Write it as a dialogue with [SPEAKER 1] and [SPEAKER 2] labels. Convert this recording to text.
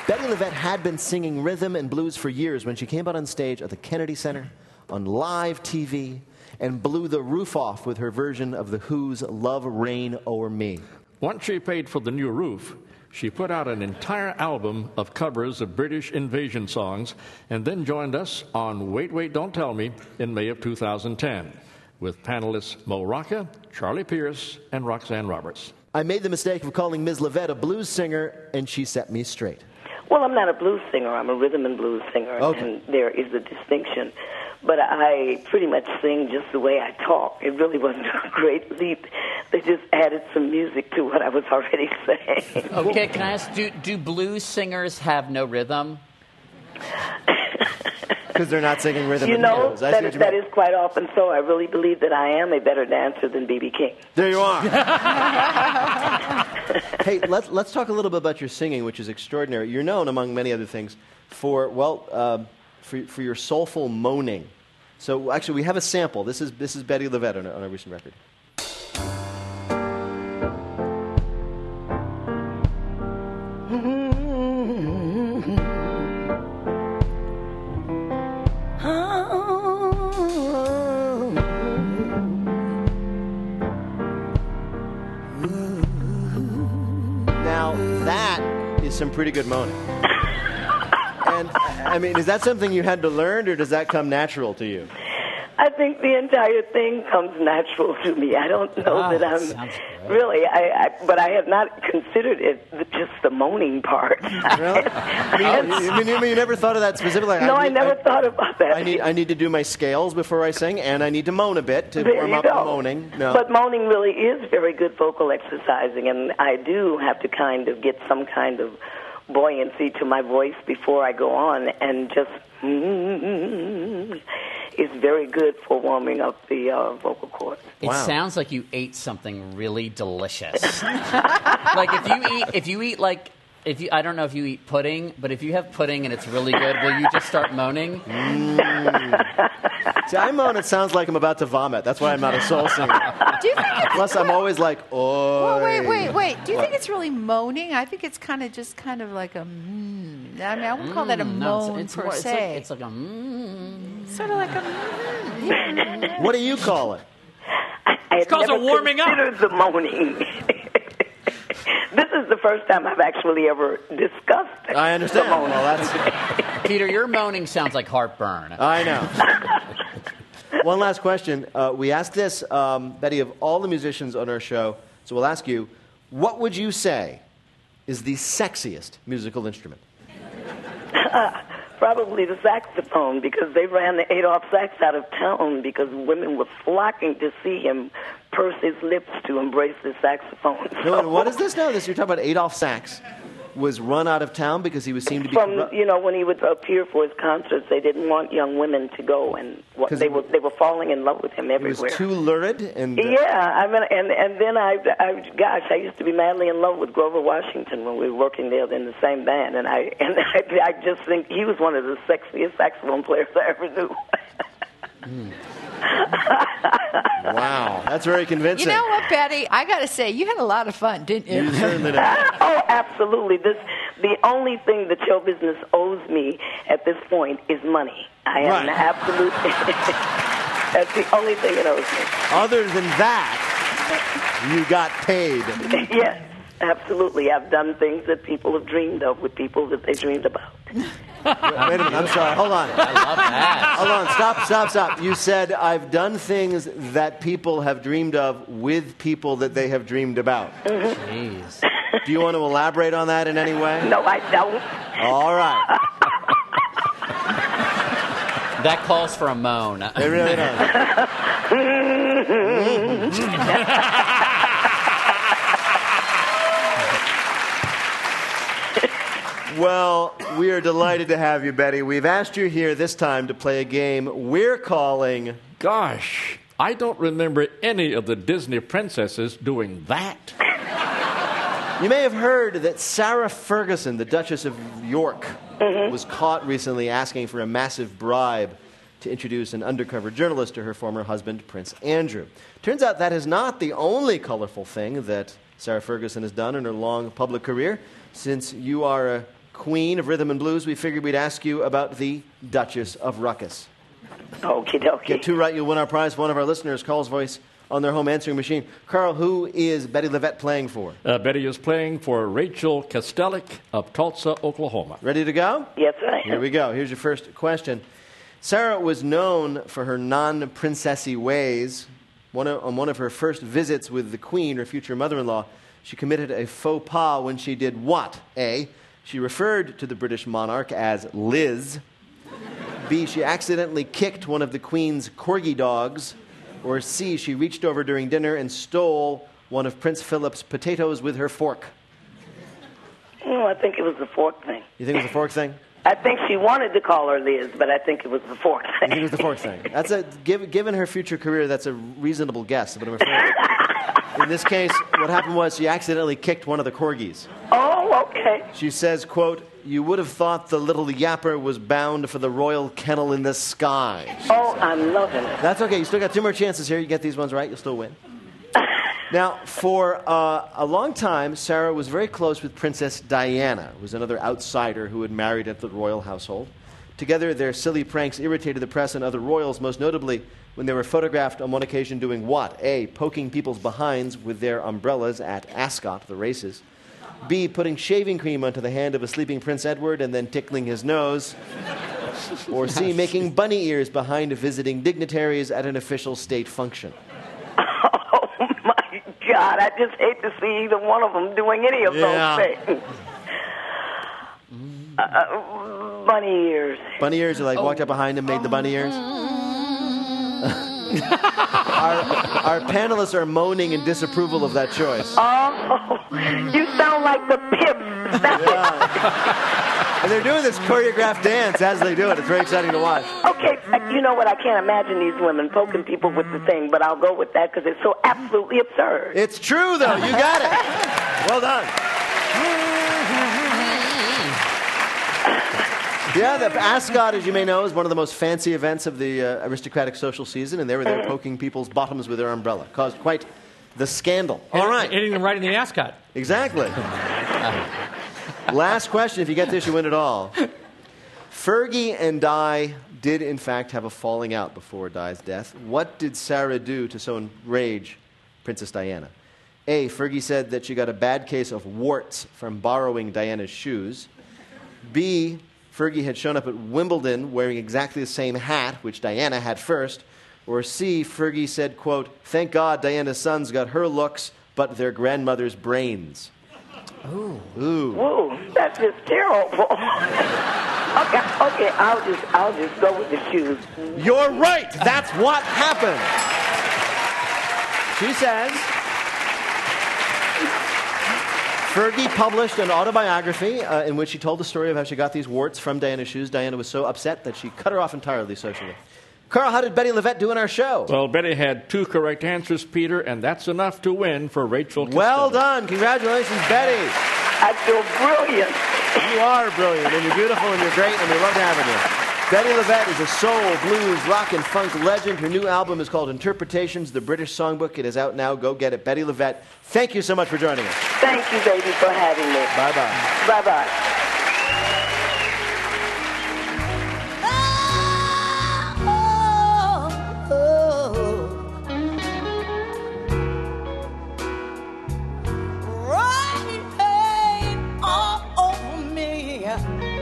[SPEAKER 1] Betty LaVette had been singing rhythm and blues for years when she came out on stage at the Kennedy Center, on live TV, and blew the roof off with her version of The Who's Love Reign O'er Me.
[SPEAKER 2] Once she paid for the new roof, she put out an entire album of covers of British invasion songs and then joined us on Wait, Wait, Don't Tell Me in May of 2010 with panelists Mo Rocca, Charlie Pierce, and Roxanne Roberts.
[SPEAKER 1] I made the mistake of calling Ms. LaVette a blues singer, and she set me straight.
[SPEAKER 3] Well, I'm not a blues singer. I'm a rhythm and blues singer, and there is a distinction. But I pretty much sing just the way I talk. It really wasn't a great leap. They just added some music to what I was already saying.
[SPEAKER 4] Okay, can I ask, do blues singers have no rhythm?
[SPEAKER 1] Because they're not singing rhythm
[SPEAKER 3] You
[SPEAKER 1] and
[SPEAKER 3] know,
[SPEAKER 1] blues.
[SPEAKER 3] that is quite often so. I really believe that I am a better dancer than B.B. King.
[SPEAKER 1] There you are. Hey, let's talk a little bit about your singing, which is extraordinary. You're known, among many other things, for your soulful moaning. So actually, we have a sample. This is Betty LaVette on a recent record. Now, that is some pretty good moaning. And, I mean, is that something you had to learn, or does that come natural to you?
[SPEAKER 3] I think the entire thing comes natural to me. I don't know that I'm really, but I have not considered it just the moaning part.
[SPEAKER 1] Really? You never thought of that specifically?
[SPEAKER 3] No, I never thought about that.
[SPEAKER 1] I need to do my scales before I sing, and I need to moan a bit to warm up the moaning. No.
[SPEAKER 3] But moaning really is very good vocal exercising, and I do have to kind of get some kind of buoyancy to my voice before I go on, and just is very good for warming up the vocal cords.
[SPEAKER 4] It sounds like you ate something really delicious. Like if you eat I don't know if you eat pudding, but if you have pudding and it's really good, will you just start moaning?
[SPEAKER 1] See, I moan, it sounds like I'm about to vomit. That's why I'm not a soul singer.
[SPEAKER 5] Do you think it's
[SPEAKER 1] Plus, I'm always like, oh.
[SPEAKER 5] Well, wait. Do you think it's really moaning? I think it's kind of like a I mean, I wouldn't call that a moan per se.
[SPEAKER 4] It's like a
[SPEAKER 5] Sort of like a
[SPEAKER 1] What do you call it?
[SPEAKER 3] It's
[SPEAKER 4] called a warming up.
[SPEAKER 3] The moaning. This is the first time I've actually ever discussed
[SPEAKER 1] I understand.
[SPEAKER 3] the moaning.
[SPEAKER 1] Well, that's...
[SPEAKER 4] Peter, your moaning sounds like heartburn.
[SPEAKER 1] I know. One last question. We asked this, Betty, of all the musicians on our show, so we'll ask you, what would you say is the sexiest musical instrument?
[SPEAKER 3] Probably the saxophone, because they ran the Adolph sax out of town because women were flocking to see him purse his lips to embrace the saxophone.
[SPEAKER 1] No, and what is this now? You're talking about Adolph Sax was run out of town because he was seemed to be...
[SPEAKER 3] when he would appear for his concerts, they didn't want young women to go, and they were falling in love with him everywhere.
[SPEAKER 1] He was too lurid, and
[SPEAKER 3] yeah, I mean, and then I used to be madly in love with Grover Washington when we were working there in the same band, and I just think he was one of the sexiest saxophone players I ever knew.
[SPEAKER 1] Wow, that's very convincing.
[SPEAKER 5] You know what, Betty? I got to say, you had a lot of fun, didn't you?
[SPEAKER 1] You certainly did.
[SPEAKER 3] Oh, absolutely. The only thing that show business owes me at this point is money. I am absolutely. That's the only thing it owes me.
[SPEAKER 1] Other than that, you got paid.
[SPEAKER 3] Yes, absolutely. I've done things that people have dreamed of with people that they dreamed about.
[SPEAKER 1] Wait a minute, I'm sorry. Hold on.
[SPEAKER 4] I love that.
[SPEAKER 1] Hold on. Stop. You said I've done things that people have dreamed of with people that they have dreamed about.
[SPEAKER 3] Mm-hmm.
[SPEAKER 4] Jeez.
[SPEAKER 1] Do you want to elaborate on that in any way?
[SPEAKER 3] No, I don't.
[SPEAKER 1] All right.
[SPEAKER 4] That calls for a moan.
[SPEAKER 1] It really does. Well, we are delighted to have you, Betty. We've asked you here this time to play a game we're calling...
[SPEAKER 2] Gosh, I don't remember any of the Disney princesses doing that.
[SPEAKER 1] You may have heard that Sarah Ferguson, the Duchess of York, was caught recently asking for a massive bribe to introduce an undercover journalist to her former husband, Prince Andrew. Turns out that is not the only colorful thing that Sarah Ferguson has done in her long public career. Since you are a queen of rhythm and blues, we figured we'd ask you about the Duchess of Ruckus.
[SPEAKER 3] Okie dokie.
[SPEAKER 1] Get two right, you'll win our prize. One of our listeners calls voice on their home answering machine. Carl, who is Betty LaVette playing for?
[SPEAKER 2] Betty is playing for Rachel Kostelik of Tulsa, Oklahoma.
[SPEAKER 1] Ready to go?
[SPEAKER 3] Yes, I am.
[SPEAKER 1] Here we go. Here's your first question. Sarah was known for her non-princessy ways. On one of her first visits with the Queen, her future mother-in-law, she committed a faux pas when she did what? A, she referred to the British monarch as Liz. B, she accidentally kicked one of the Queen's corgi dogs. Or C, she reached over during dinner and stole one of Prince Philip's potatoes with her fork.
[SPEAKER 3] No, I think it was the fork thing.
[SPEAKER 1] You think it was the fork thing?
[SPEAKER 3] I think she wanted to call her Liz, but I think it was the fork thing.
[SPEAKER 1] You think it was the fork thing? That's given her future career, that's a reasonable guess. But I'm afraid in this case, what happened was she accidentally kicked one of the corgis.
[SPEAKER 3] Oh, okay.
[SPEAKER 1] She says, quote, "You would have thought the little yapper was bound for the royal kennel in the sky."
[SPEAKER 3] Oh, I'm loving it.
[SPEAKER 1] That's okay. You still got two more chances here. You get these ones right, you'll still win. Now, for a long time, Sarah was very close with Princess Diana, who was another outsider who had married into the royal household. Together, their silly pranks irritated the press and other royals, most notably when they were photographed on one occasion doing what? A, poking people's behinds with their umbrellas at Ascot, the races. B, putting shaving cream onto the hand of a sleeping Prince Edward and then tickling his nose. Or C, making bunny ears behind visiting dignitaries at an official state function.
[SPEAKER 3] God, I just hate to see either one of them doing any of those things. Bunny ears.
[SPEAKER 1] Bunny ears, you walked up behind him, made the bunny ears? Our panelists are moaning in disapproval of that choice.
[SPEAKER 3] Oh, you sound like the Pips.
[SPEAKER 1] And they're doing this choreographed dance as they do it. It's very exciting to watch.
[SPEAKER 3] Okay, you know what? I can't imagine these women poking people with the thing, but I'll go with that because it's so absolutely absurd.
[SPEAKER 1] It's true, though. You got it. Well done. Yeah, the Ascot, as you may know, is one of the most fancy events of the aristocratic social season, and they were there poking people's bottoms with their umbrella. Caused quite the scandal. All right.
[SPEAKER 6] Hitting them right in the ascot.
[SPEAKER 1] Exactly. Last question. If you get this, you win it all. Fergie and Di did, in fact, have a falling out before Di's death. What did Sarah do to so enrage Princess Diana? A, Fergie said that she got a bad case of warts from borrowing Diana's shoes. B, Fergie had shown up at Wimbledon wearing exactly the same hat, which Diana had first. Or C, Fergie said, quote, "Thank God Diana's sons got her looks, but their grandmother's brains."
[SPEAKER 6] Ooh.
[SPEAKER 1] Ooh.
[SPEAKER 3] Ooh, that's just terrible. Okay, I'll just go with the shoes.
[SPEAKER 1] You're right. That's what happened. She says Fergie published an autobiography in which she told the story of how she got these warts from Diana's shoes. Diana was so upset that she cut her off entirely socially. Carl, how did Betty LaVette do in our show?
[SPEAKER 2] Well, Betty had 2 correct answers, Peter, and that's enough to win for Rachel Kostelik.
[SPEAKER 1] Well done. Congratulations, Betty.
[SPEAKER 3] I feel brilliant.
[SPEAKER 1] You are brilliant, and you're beautiful, and you're great, and we love having you. Betty LaVette is a soul, blues, rock, and funk legend. Her new album is called Interpretations, the British Songbook. It is out now. Go get it. Betty LaVette, thank you so much for joining us.
[SPEAKER 3] Thank you, baby, for having me.
[SPEAKER 1] Bye-bye.
[SPEAKER 3] Bye-bye.
[SPEAKER 7] Right all over me.